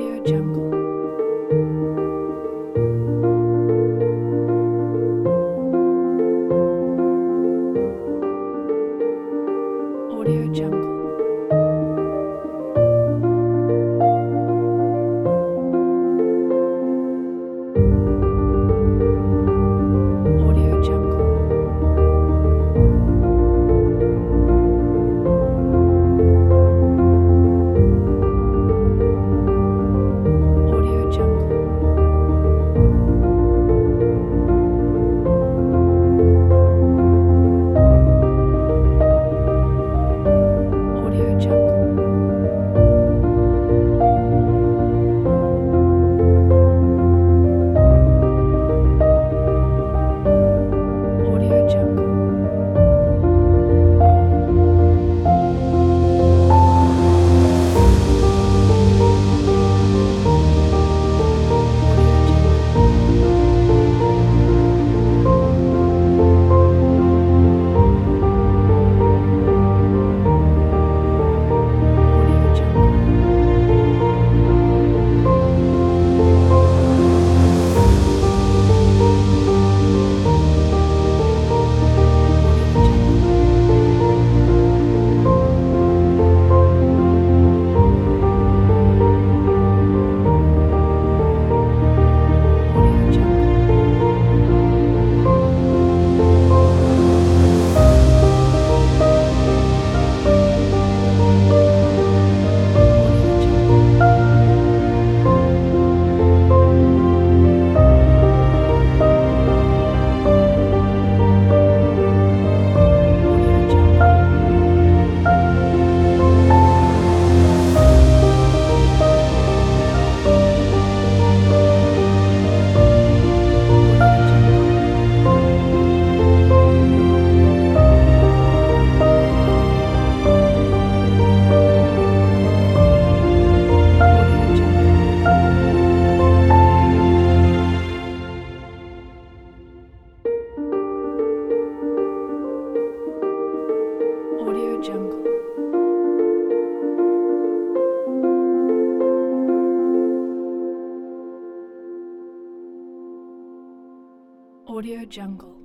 Audio Jungle. Audio Jungle. Audio Jungle. Audio Jungle. Audio Jungle. Audio Jungle. Audio Jungle. Audio Jungle. Audio Jungle. Audio Jungle. Audio Jungle. Audio Jungle. Audio Jungle. Audio Jungle. Audio Jungle. Audio Jungle.